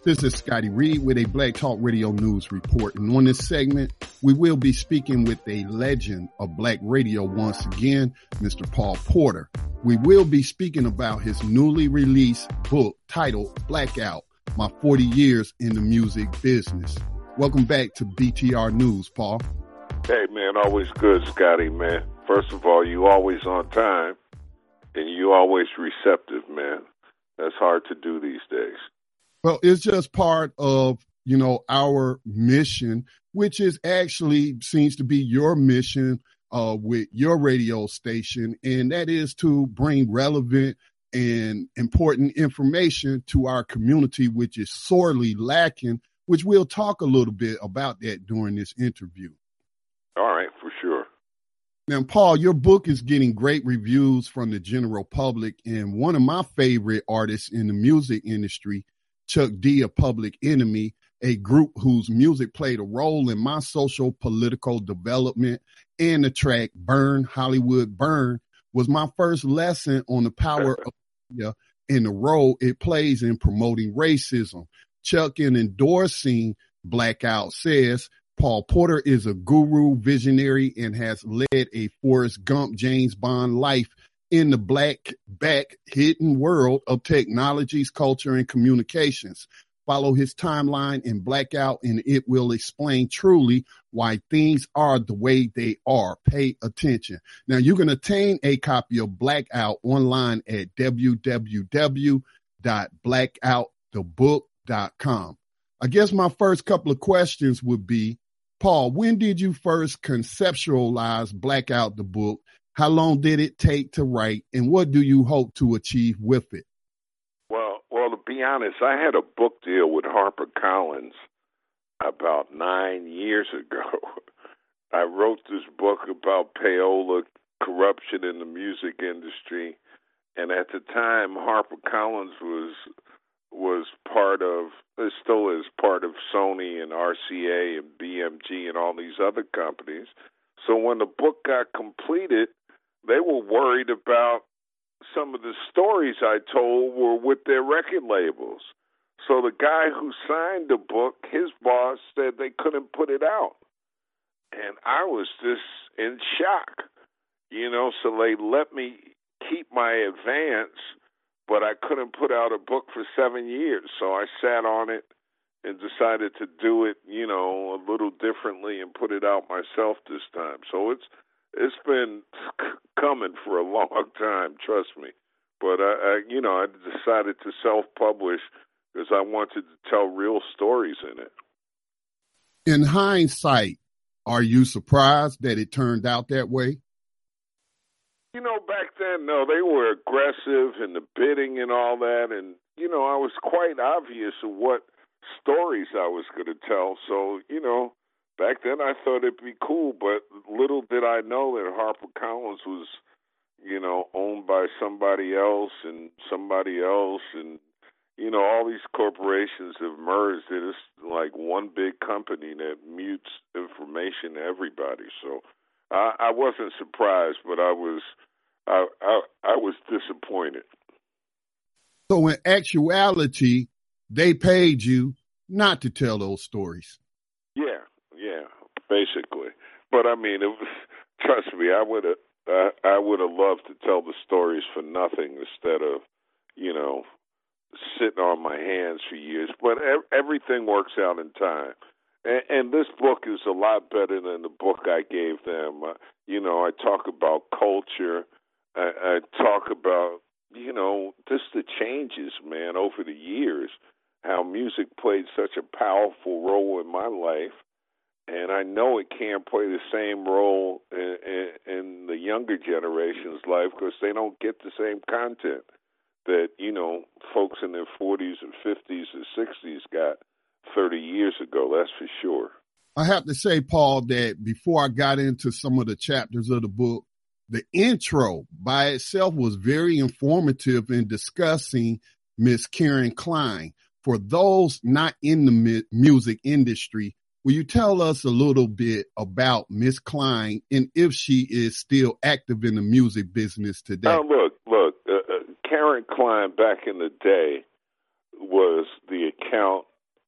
This is Scotty Reed with a Black Talk Radio News report. And on this segment, we will be speaking with a legend of Black radio once again, Mr. Paul Porter. We will be speaking about his newly released book titled Blackout, My 40 Years in the Music Business. Welcome back to BTR News, Paul. Hey, man, always good, Scotty, man. First of all, you always on time, and you always receptive, man. That's hard to do these days. Well, it's just part of, our mission, which is actually seems to be your mission with your radio station, and that is to bring relevant and important information to our community, which is sorely lacking, which we'll talk a little bit about that during this interview. All right, for sure. Now, Paul, your book is getting great reviews from the general public, and one of my favorite artists in the music industry, Chuck D of Public Enemy, a group whose music played a role in my social political development, and the track Burn Hollywood Burn was my first lesson on the power of media and the role it plays in promoting racism. Chuck, in endorsing Blackout, says, Paul Porter is a guru, visionary, and has led a Forrest Gump, James Bond life in the black back hidden world of technologies, culture, and communications. Follow his timeline in Blackout, and it will explain truly why things are the way they are. Pay attention. Now, you can obtain a copy of Blackout online at www.blackoutthebook.com. I guess my first couple of questions would be, Paul, when did you first conceptualize Blackout the book? How long did it take to write, and what do you hope to achieve with it? Well, to be honest, I had a book deal with HarperCollins about 9 years ago. I wrote this book about payola, corruption in the music industry, and at the time, HarperCollins was part of, it still is part of Sony and RCA and BMG and all these other companies. So when the book got completed, they were worried about some of the stories I told were with their record labels. So the guy who signed the book, his boss said they couldn't put it out. And I was just in shock, so they let me keep my advance, but I couldn't put out a book for 7 years. So I sat on it and decided to do it, a little differently and put it out myself this time. So it's been coming for a long time, trust me. But I decided to self-publish because I wanted to tell real stories in it. In hindsight, are you surprised that it turned out that way? Back then, no, they were aggressive in the bidding and all that. And, I was quite obvious of what stories I was going to tell. So, back then I thought it'd be cool, but little did I know that HarperCollins was, owned by somebody else and somebody else. And, all these corporations have merged. It is like one big company that mutes information to everybody. So I wasn't surprised, but I was disappointed. So in actuality, they paid you not to tell those stories. Yeah, basically. But I mean, trust me, I would have loved to tell the stories for nothing instead of, sitting on my hands for years. But everything works out in time. And this book is a lot better than the book I gave them. I talk about culture. I talk about, just the changes, man, over the years, how music played such a powerful role in my life. And I know it can't play the same role in the younger generation's life because they don't get the same content that, folks in their 40s and 50s and 60s got 30 years ago. That's for sure. I have to say, Paul, that before I got into some of the chapters of the book, the intro by itself was very informative in discussing Miss Karen Klein. For those not in the music industry, will you tell us a little bit about Miss Klein and if she is still active in the music business today? Oh, look, Karen Klein back in the day was the account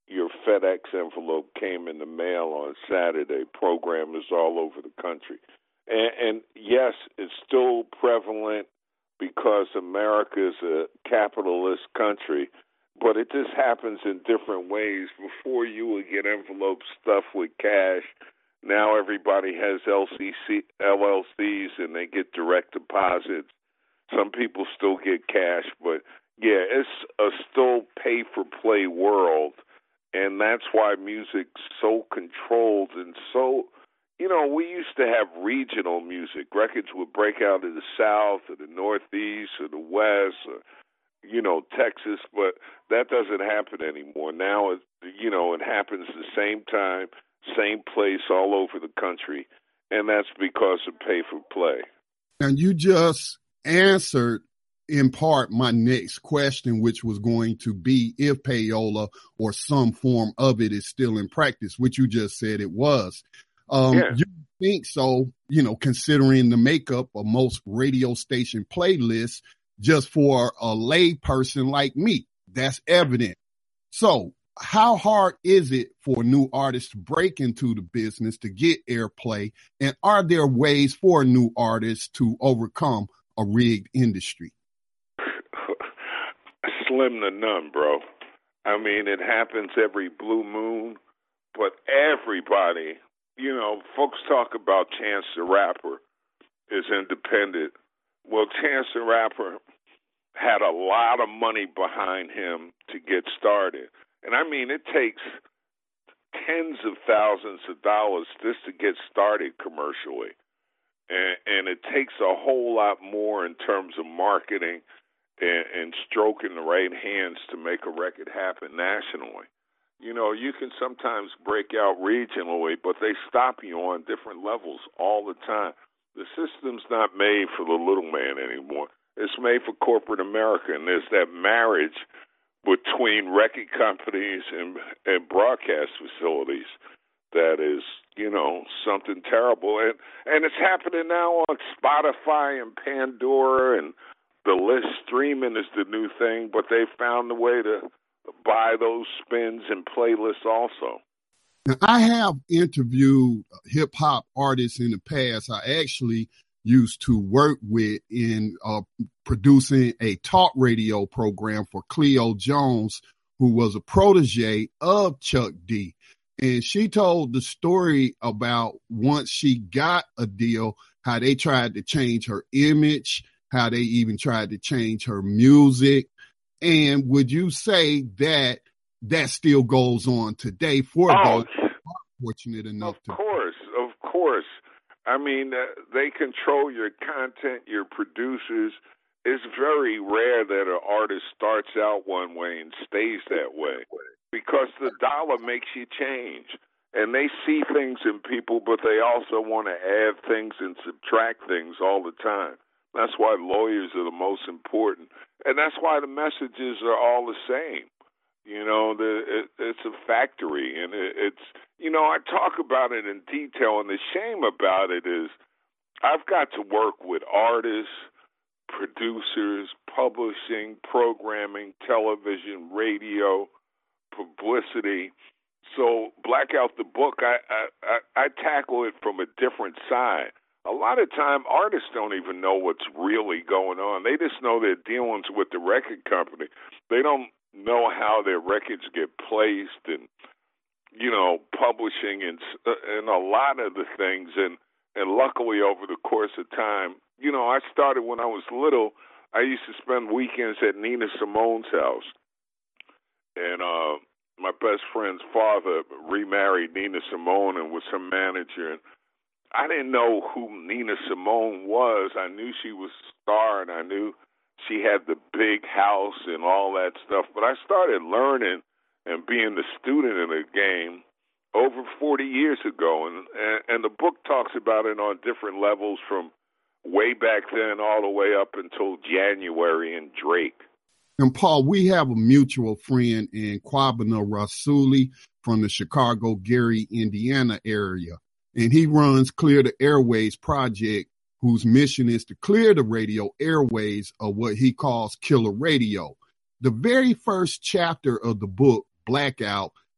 your FedEx envelope came in the mail on Saturday. Programmers all over the country. And yes, it's still prevalent because America is a capitalist country, but it just happens in different ways. Before, you would get envelopes stuffed with cash. Now everybody has LLCs, and they get direct deposits. Some people still get cash, but yeah, it's a still pay-for-play world, and that's why music's so controlled and so, we used to have regional music. Records would break out in the South or the Northeast or the West or, Texas, but that doesn't happen anymore. Now, it happens the same time, same place all over the country, and that's because of pay-for-play. And you just answered, in part, my next question, which was going to be if payola or some form of it is still in practice, which you just said it was. You think so, considering the makeup of most radio station playlists, just for a lay person like me, that's evident. So how hard is it for new artists to break into the business to get airplay? And are there ways for new artists to overcome a rigged industry? Slim to none, bro. I mean, it happens every blue moon, but everybody, folks talk about Chance the Rapper is independent. Well, Chance the Rapper had a lot of money behind him to get started. And I mean, it takes tens of thousands of dollars just to get started commercially. And it takes a whole lot more in terms of marketing and stroking the right hands to make a record happen nationally. You can sometimes break out regionally, but they stop you on different levels all the time. The system's not made for the little man anymore. It's made for corporate America, and there's that marriage between record companies and broadcast facilities that is, something terrible. And it's happening now on Spotify and Pandora, and the list streaming is the new thing, but they found a way to buy those spins and playlists also. Now, I have interviewed hip-hop artists in the past. I actually used to work with in producing a talk radio program for Cleo Jones, who was a protege of Chuck D. And she told the story about once she got a deal, how they tried to change her image, how they even tried to change her music. And would you say that that still goes on today for those who are fortunate enough to? Of course. I mean, they control your content, your producers. It's very rare that an artist starts out one way and stays that way because the dollar makes you change. And they see things in people, but they also want to add things and subtract things all the time. That's why lawyers are the most important. And that's why the messages are all the same. It's a factory, and it's, I talk about it in detail, and the shame about it is I've got to work with artists, producers, publishing, programming, television, radio, publicity. So Blackout the book, I tackle it from a different side. A lot of time, artists don't even know what's really going on. They just know their dealings with the record company. They don't know how their records get placed and, publishing and a lot of the things. And luckily, over the course of time, I started when I was little. I used to spend weekends at Nina Simone's house. And my best friend's father remarried Nina Simone and was her manager. And I didn't know who Nina Simone was. I knew she was a star, and I knew she had the big house and all that stuff. But I started learning and being the student in the game over 40 years ago. And the book talks about it on different levels from way back then all the way up until January and Drake. And Paul, we have a mutual friend in Kwabena Rasuli from the Chicago, Gary, Indiana area. And he runs Clear the Airways Project, whose mission is to clear the radio airways of what he calls killer radio. The very first chapter of the book, Blackout,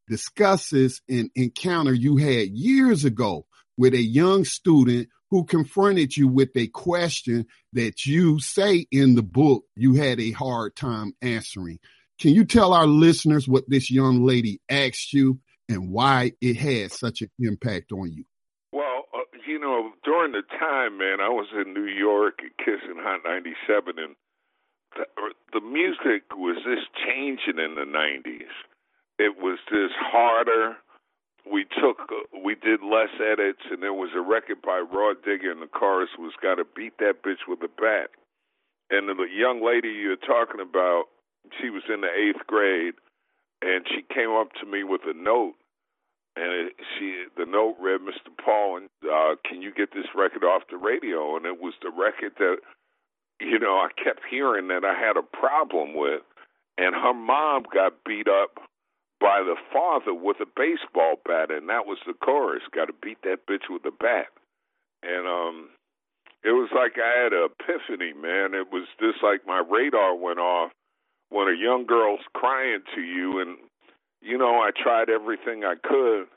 discusses an encounter you had years ago with a young student who confronted you with a question that you say in the book you had a hard time answering. Can you tell our listeners what this young lady asked you and why it had such an impact on you? Well, during the time, man, I was in New York at Kiss and Hot 97, and the music was just changing in the 90s. It was just harder. We did less edits, and there was a record by Raw Digger, and the chorus was "Gotta beat that bitch with a bat." And the young lady you're talking about, she was in the 8th grade, and she came up to me with a note, and the note read, "Mr. Paul, can you get this record off the radio?" And it was the record that, I kept hearing that I had a problem with, and her mom got beat up by the father with a baseball bat, and that was the chorus, "Gotta beat that bitch with a bat." And it was like I had an epiphany, man. It was just like my radar went off when a young girl's crying to you, and, I tried everything I could.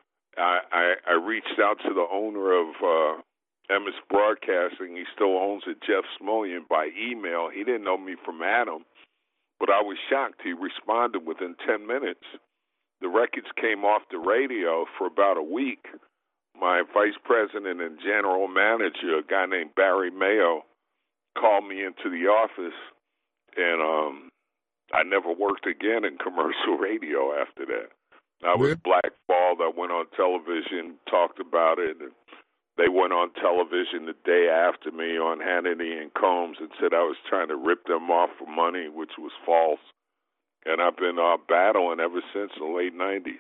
I reached out to the owner of Emmis Broadcasting. He still owns it, Jeff Smullian, by email. He didn't know me from Adam. But I was shocked. He responded within 10 minutes. The records came off the radio for about a week. My vice president and general manager, a guy named Barry Mayo, called me into the office, and I never worked again in commercial radio after that. I was blackballed. I went on television, talked about it, and they went on television the day after me on Hannity and Combs and said I was trying to rip them off for money, which was false. And I've been battling ever since the late 90s.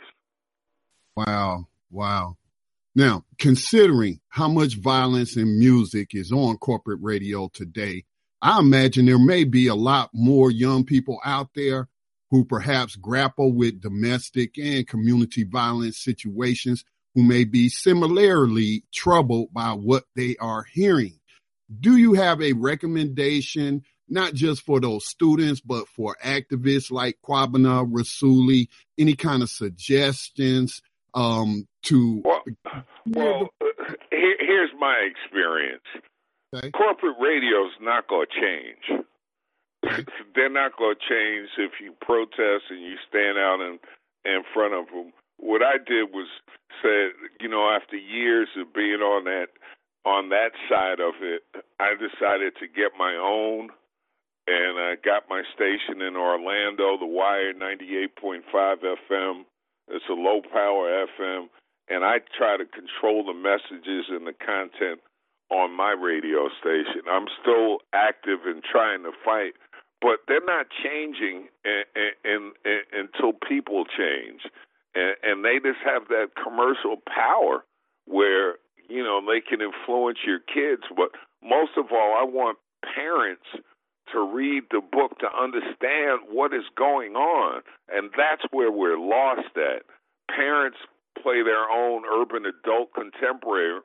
Wow. Now, considering how much violence in music is on corporate radio today, I imagine there may be a lot more young people out there who perhaps grapple with domestic and community violence situations, who may be similarly troubled by what they are hearing. Do you have a recommendation, not just for those students, but for activists like Kwabena Rasuli? Any kind of suggestions to? Well, here's my experience. Okay. Corporate radio's not going to change. Okay. They're not going to change if you protest and you stand out in front of them. What I did was said, after years of being on that side of it, I decided to get my own, and I got my station in Orlando, The Wire 98.5 FM. It's a low-power FM, and I try to control the messages and the content on my radio station. I'm still active in trying to fight, but they're not changing until people change. And they just have that commercial power where, they can influence your kids. But most of all, I want parents to read the book to understand what is going on. And that's where we're lost at. Parents play their own urban adult contemporary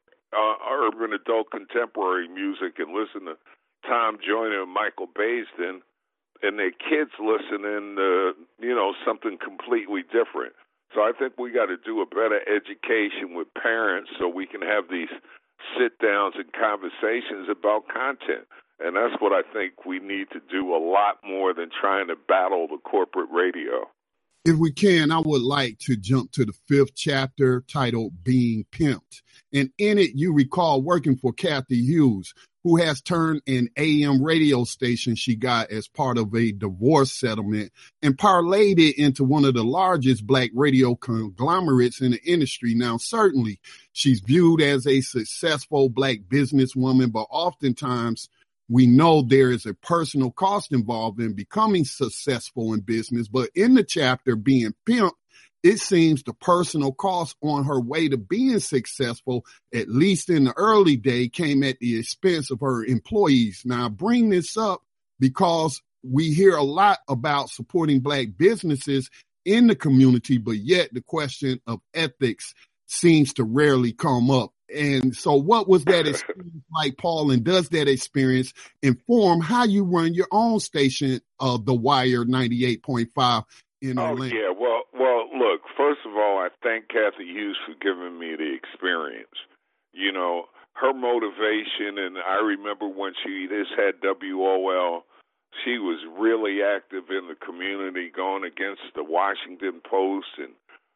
music and listen to Tom Joyner and Michael Baisden, and their kids listening to, something completely different. So I think we got to do a better education with parents so we can have these sit-downs and conversations about content. And that's what I think we need to do a lot more than trying to battle the corporate radio. If we can, I would like to jump to the 5th chapter titled Being Pimped. And in it, you recall working for Kathy Hughes, who has turned an AM radio station she got as part of a divorce settlement and parlayed it into one of the largest black radio conglomerates in the industry. Now, certainly, she's viewed as a successful black businesswoman, but oftentimes we know there is a personal cost involved in becoming successful in business. But in the chapter Being Pimped, it seems the personal cost on her way to being successful, at least in the early day, came at the expense of her employees. Now, I bring this up because we hear a lot about supporting black businesses in the community, but yet the question of ethics seems to rarely come up. And so what was that experience like, Paul, and does that experience inform how you run your own station, The Wire 98.5 in Orlando? Oh, yeah. Well, look, first of all, I thank Kathy Hughes for giving me the experience. You know, her motivation, and I remember when she just had WOL, she was really active in the community, going against the Washington Post and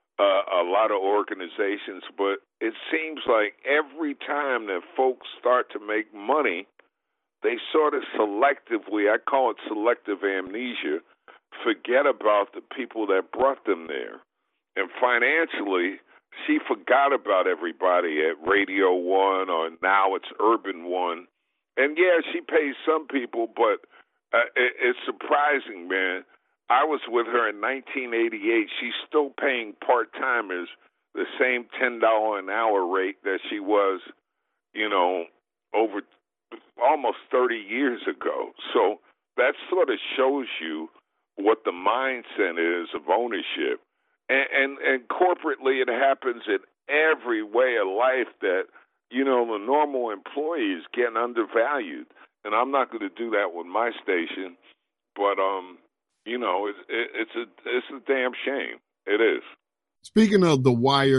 a lot of organizations. But it seems like every time that folks start to make money, they sort of selectively, I call it selective amnesia, forget about the people that brought them there. And financially, she forgot about everybody at Radio One, or now it's Urban One. And yeah, she pays some people, but it's surprising, man. I was with her in 1988. She's still paying part-timers the same $10 an hour rate that she was, you know, over almost 30 years ago. So that sort of shows you what the mindset is of ownership. And corporately, it happens in every way of life that, you know, the normal employee is getting undervalued. And I'm not going to do that with my station, but you know, it's a damn shame. It is. Speaking of the Wire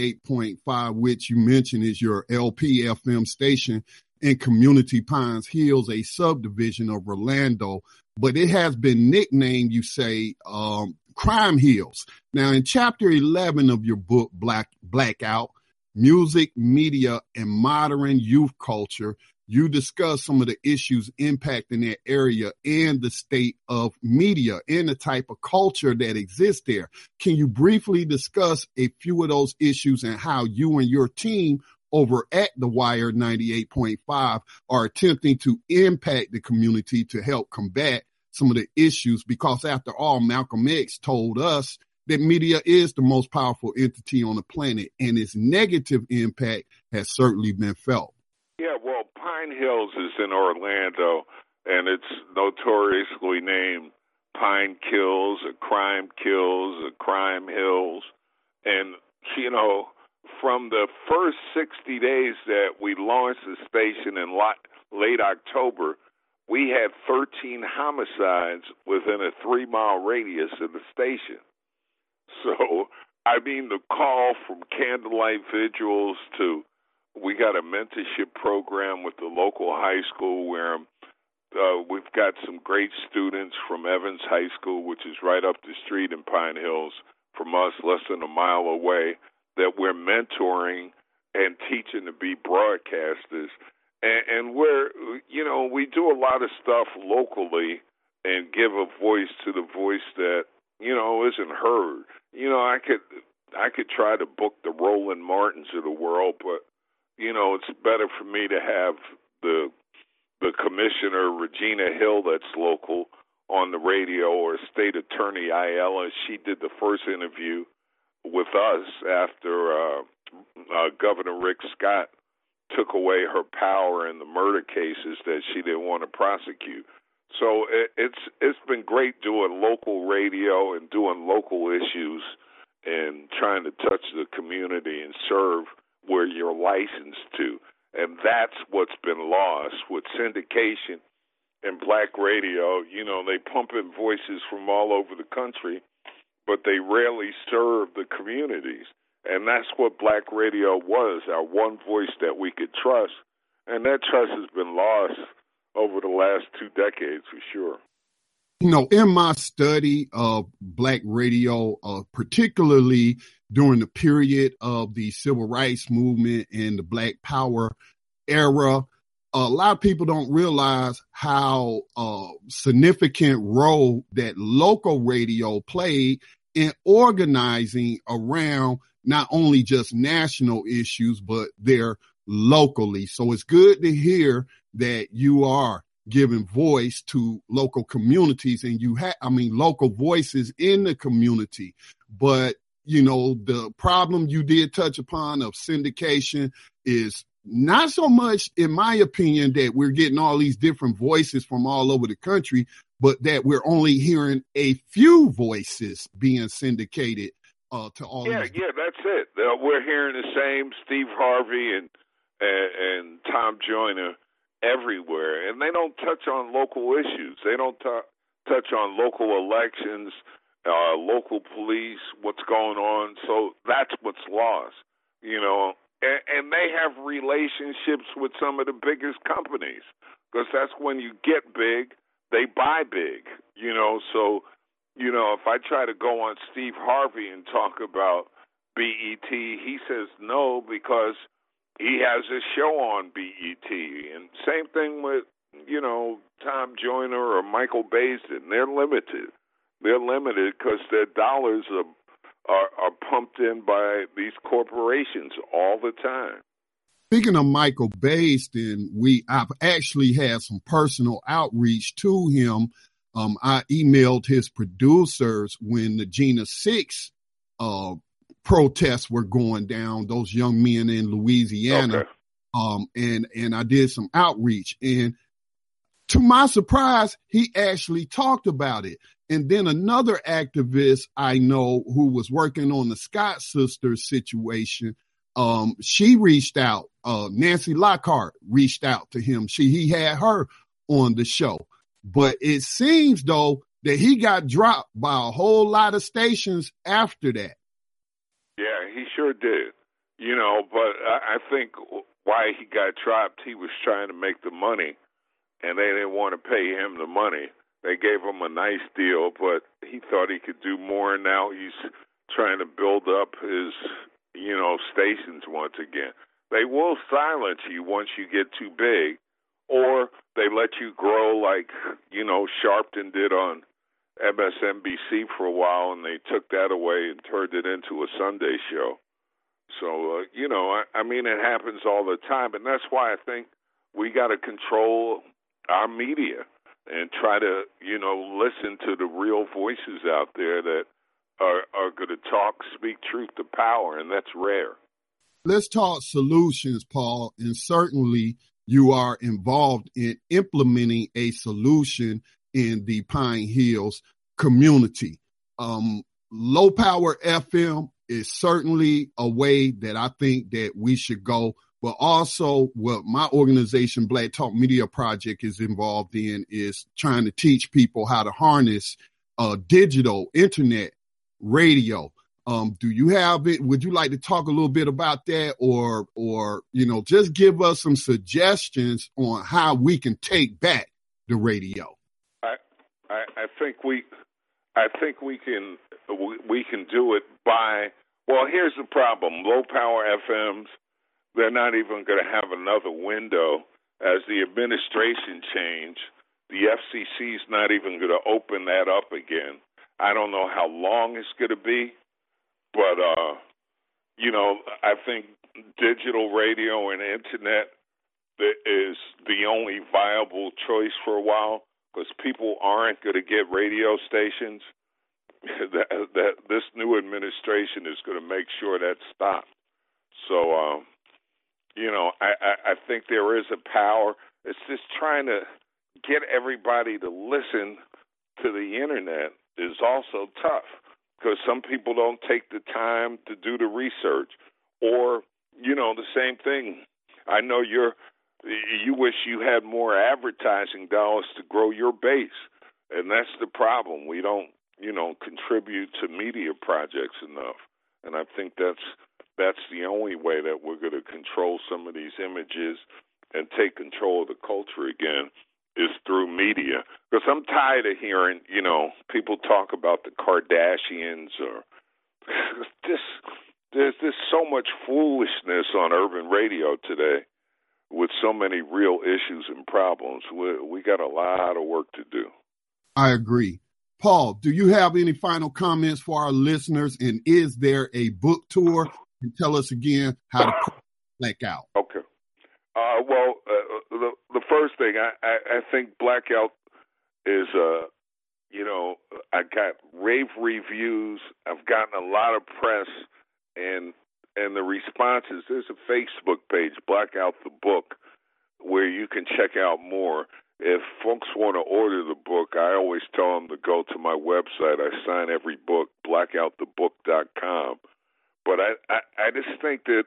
98.5, which you mentioned is your LP-FM station in Community Pines Hills, a subdivision of Orlando, but it has been nicknamed, you say, Crime Hills. Now, in Chapter 11 of your book, Blackout, Music, Media, and Modern Youth Culture, you discuss some of the issues impacting that area and the state of media and the type of culture that exists there. Can you briefly discuss a few of those issues and how you and your team over at the Wire 98.5 are attempting to impact the community to help combat some of the issues? Because after all, Malcolm X told us that media is the most powerful entity on the planet, and its negative impact has certainly been felt. Yeah, well, Pine Hills is in Orlando, and it's notoriously named Pine Kills or Crime Kills or Crime Hills. And, you know, from the first 60 days that we launched the station in late October, we had 13 homicides within a 3-mile radius of the station. So, I mean, the call from candlelight vigils to, we got a mentorship program with the local high school where we've got some great students from Evans High School, which is right up the street in Pine Hills from us, less than a mile away, that we're mentoring and teaching to be broadcasters. And we're, you know, we do a lot of stuff locally and give a voice to the voice that, you know, isn't heard. You know, I could try to book the Roland Martins of the world, but, you know, it's better for me to have the commissioner, Regina Hill, that's local, on the radio, or State Attorney Ayala. She did the first interview with us after Governor Rick Scott took away her power in the murder cases that she didn't want to prosecute. So it's been great doing local radio and doing local issues and trying to touch the community and serve where you're licensed to. And that's what's been lost with syndication and black radio. You know, they pump in voices from all over the country, but they rarely serve the communities. And that's what black radio was, our one voice that we could trust. And that trust has been lost over the last 2 decades for sure. You know, in my study of black radio, particularly during the period of the civil rights movement and the Black Power era, a lot of people don't realize how significant role that local radio played in organizing around not only just national issues, but they're locally. So it's good to hear that you are giving voice to local communities and you have, local voices in the community. But, you know, the problem you did touch upon of syndication is not so much, in my opinion, that we're getting all these different voices from all over the country, but that we're only hearing a few voices being syndicated to all. Yeah, that's it. We're hearing the same Steve Harvey and Tom Joyner everywhere, and they don't touch on local issues. They don't touch on local elections. local police, what's going on. So that's what's lost, you know. And they have relationships with some of the biggest companies, because that's when you get big, they buy big, you know. So, you know, if I try to go on Steve Harvey and talk about BET, he says no because he has a show on BET. And same thing with, you know, Tom Joyner or Michael Baisden. They're limited. They're limited because their dollars are pumped in by these corporations all the time. Speaking of Michael Baisden, I've actually had some personal outreach to him. I emailed his producers when the Gina 6 protests were going down, those young men in Louisiana. Okay. And I did some outreach, and to my surprise, he actually talked about it. And then another activist I know who was working on the Scott sisters situation, she reached out. Nancy Lockhart reached out to him. He had her on the show. But it seems, though, that he got dropped by a whole lot of stations after that. Yeah, he sure did. You know, but I think why he got dropped, he was trying to make the money, and they didn't want to pay him the money. They gave him a nice deal, but he thought he could do more, and now he's trying to build up his, you know, stations once again. They will silence you once you get too big, or they let you grow like, you know, Sharpton did on MSNBC for a while, and they took that away and turned it into a Sunday show. So, you know, I mean, it happens all the time, and that's why I think we got to control our media and try to, you know, listen to the real voices out there that are going to speak truth to power, and that's rare. Let's talk solutions, Paul, and certainly you are involved in implementing a solution in the Pine Hills community. Low power FM is certainly a way that I think that we should go. But also what my organization, Black Talk Media Project, is involved in is trying to teach people how to harness digital internet radio. Do you have it? Would you like to talk a little bit about that, or you know, just give us some suggestions on how we can take back the radio? I think we can do it by, well, here's the problem. Low power FMs, they're not even going to have another window as the administration change. The FCC is not even going to open that up again. I don't know how long it's going to be, but, you know, I think digital radio and internet is the only viable choice for a while, because people aren't going to get radio stations. That this new administration is going to make sure that stops. So, you know, I think there is a power. It's just trying to get everybody to listen to the internet is also tough, because some people don't take the time to do the research, or, you know, the same thing. I know you wish you had more advertising dollars to grow your base, and that's the problem. We don't, you know, contribute to media projects enough, and I think that's the only way that we're going to control some of these images and take control of the culture again, is through media. Because I'm tired of hearing, you know, people talk about the Kardashians, or there's just so much foolishness on urban radio today with so many real issues and problems. We got a lot of work to do. I agree. Paul, do you have any final comments for our listeners? And is there a book tour? And tell us again how to Blackout. Okay. Well, the first thing, I think Blackout is, you know, I got rave reviews. I've gotten a lot of press, and the responses. There's a Facebook page, Blackout the Book, where you can check out more. If folks want to order the book, I always tell them to go to my website. I sign every book, blackoutthebook.com. But I just think that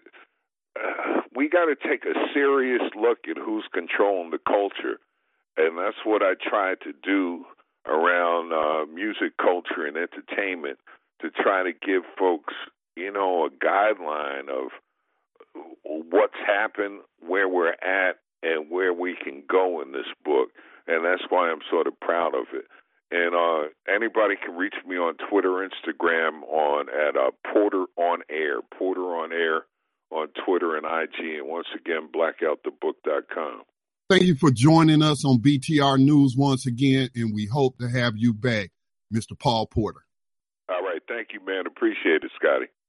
we got to take a serious look at who's controlling the culture, and that's what I try to do around music culture and entertainment. entertainment to try to give folks, a guideline of what's happened, where we're at, and where we can go in this book. And that's why I'm sort of proud of it. And anybody can reach me on Twitter, Instagram, at Porter on Air on Twitter and IG. And once again, blackoutthebook.com. Thank you for joining us on BTR News once again, and we hope to have you back, Mr. Paul Porter. All right. Thank you, man. Appreciate it, Scotty.